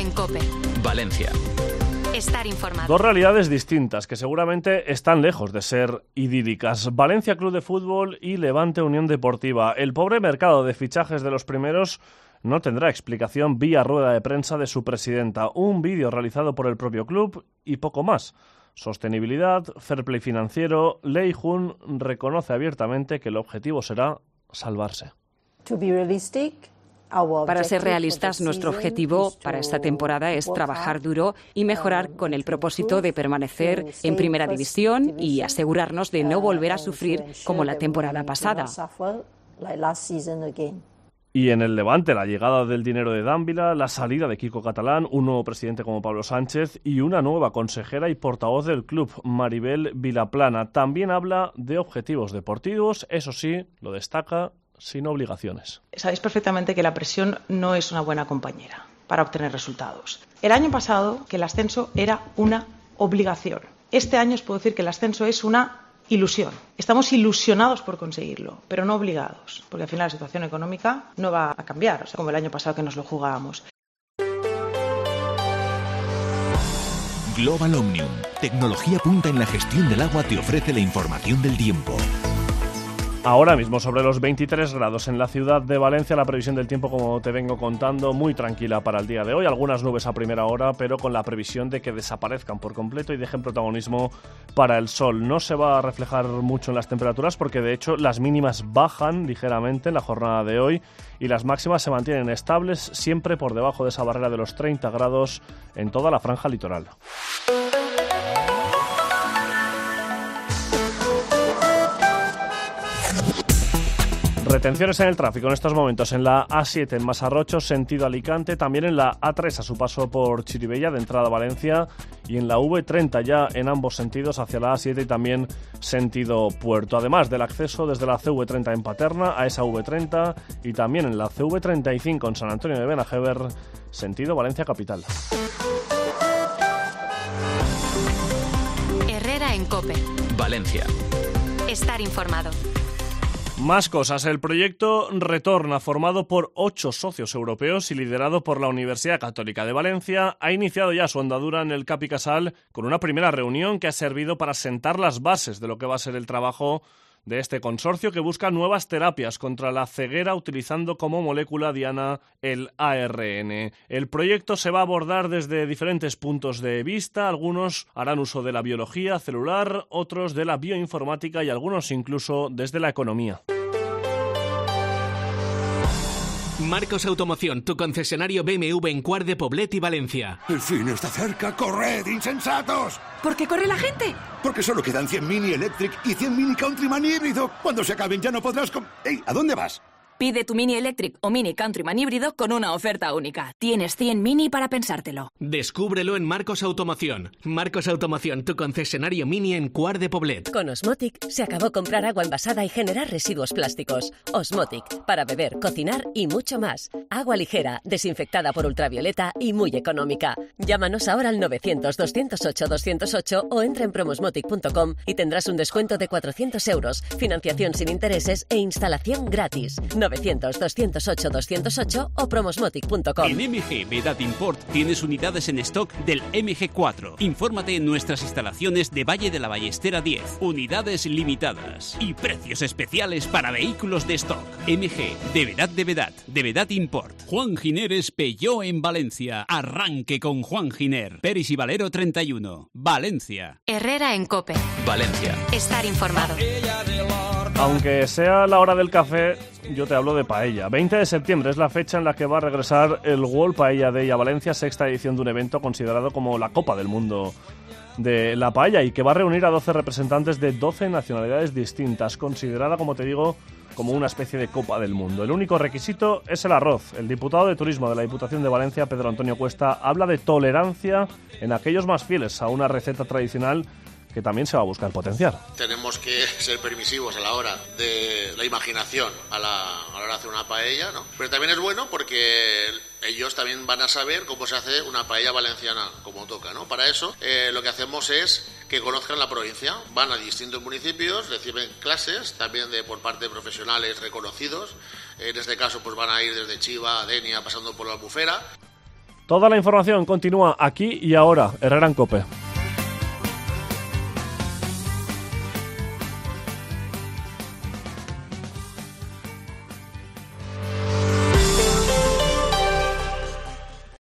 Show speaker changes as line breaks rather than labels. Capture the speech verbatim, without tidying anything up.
en COPE.
Valencia.
Estar informado.
Dos realidades distintas que seguramente están lejos de ser idílicas. Valencia Club de Fútbol y Levante Unión Deportiva. El pobre mercado de fichajes de los primeros no tendrá explicación vía rueda de prensa de su presidenta. Un vídeo realizado por el propio club y poco más. Sostenibilidad, fair play financiero. Lei Jun reconoce abiertamente que el objetivo será salvarse.
Para ser realistas, nuestro objetivo para esta temporada es trabajar duro y mejorar con el propósito de permanecer en Primera División y asegurarnos de no volver a sufrir como la temporada pasada.
Y en el Levante, la llegada del dinero de Dávila, la salida de Kiko Catalán, un nuevo presidente como Pablo Sánchez y una nueva consejera y portavoz del club, Maribel Vilaplana. También habla de objetivos deportivos, eso sí, lo destaca, sin obligaciones.
Sabéis perfectamente que la presión no es una buena compañera para obtener resultados. El año pasado, que el ascenso era una obligación. Este año os puedo decir que el ascenso es una ilusión. Estamos ilusionados por conseguirlo, pero no obligados, porque al final la situación económica no va a cambiar, o sea, como el año pasado que nos lo jugábamos.
Global Omnium, tecnología punta en la gestión del agua, te ofrece la información del tiempo.
Ahora mismo sobre los veintitrés grados en la ciudad de Valencia, la previsión del tiempo, como te vengo contando, muy tranquila para el día de hoy. Algunas nubes a primera hora, pero con la previsión de que desaparezcan por completo y dejen protagonismo para el sol. No se va a reflejar mucho en las temperaturas porque de hecho las mínimas bajan ligeramente en la jornada de hoy y las máximas se mantienen estables, siempre por debajo de esa barrera de los treinta grados en toda la franja litoral. Retenciones en el tráfico en estos momentos en la A siete en Masarrocho, sentido Alicante, también en la A tres a su paso por Chirivella, de entrada a Valencia, y en la V treinta ya en ambos sentidos hacia la A siete y también sentido Puerto. Además del acceso desde la C V treinta en Paterna a esa V treinta y también en la C V treinta y cinco en San Antonio de Benajever, sentido Valencia Capital.
Herrera en COPE.
Valencia.
Estar informado.
Más cosas. El proyecto Retorna, formado por ocho socios europeos y liderado por la Universidad Católica de Valencia, ha iniciado ya su andadura en el Capi Casal con una primera reunión que ha servido para sentar las bases de lo que va a ser el trabajo de este consorcio que busca nuevas terapias contra la ceguera utilizando como molécula diana el A R N. El proyecto se va a abordar desde diferentes puntos de vista. Algunos harán uso de la biología celular, otros de la bioinformática y algunos incluso desde la economía.
Marcos Automoción, tu concesionario B M W en Quart de Poblet y Valencia.
El fin está cerca, corred, insensatos.
¿Por qué corre la gente?
Porque solo quedan cien Mini Electric y cien Mini Countryman híbrido. Cuando se acaben ya no podrás... Com- ¡Ey! ¿A dónde vas?
Pide tu Mini Electric o Mini Countryman híbrido con una oferta única. Tienes cien Mini para pensártelo.
Descúbrelo en Marcos Automoción. Marcos Automoción, tu concesionario Mini en Quart de Poblet.
Con Osmotic se acabó comprar agua envasada y generar residuos plásticos. Osmotic, para beber, cocinar y mucho más. Agua ligera, desinfectada por ultravioleta y muy económica. Llámanos ahora al novecientos, doscientos ocho, doscientos ocho o entra en promosmotic punto com y tendrás un descuento de cuatrocientos euros, financiación sin intereses e instalación gratis. novecientos, doscientos ocho, doscientos ocho o promosmotic punto com.
En M G Vedat Import tienes unidades en stock del M G cuatro. Infórmate en nuestras instalaciones de Valle de la Ballestera diez. Unidades limitadas y precios especiales para vehículos de stock. M G de Vedat de Vedat, de Vedat Import. Juan Gineres Peugeot en Valencia. Arranque con Juan Giner. Peris y Valero treinta y uno. Valencia.
Herrera en COPE.
Valencia.
Estar informado.
Aunque sea la hora del café, yo te hablo de paella. veinte de septiembre es la fecha en la que va a regresar el World Paella Day a Valencia, sexta edición de un evento considerado como la Copa del Mundo de la paella y que va a reunir a doce representantes de doce nacionalidades distintas, considerada, como te digo, como una especie de Copa del Mundo. El único requisito es el arroz. El diputado de Turismo de la Diputación de Valencia, Pedro Antonio Cuesta, habla de tolerancia en aquellos más fieles a una receta tradicional que también se va a buscar potenciar.
Tenemos que ser permisivos a la hora de la imaginación a la, a la hora de hacer una paella, ¿no? Pero también es bueno porque ellos también van a saber cómo se hace una paella valenciana como toca, ¿no? Para eso eh, lo que hacemos es que conozcan la provincia. Van a distintos municipios, reciben clases también de por parte de profesionales reconocidos. En este caso pues van a ir desde Chiva a Denia pasando por la Albufera.
Toda la información continúa aquí y ahora. Herrera en COPE.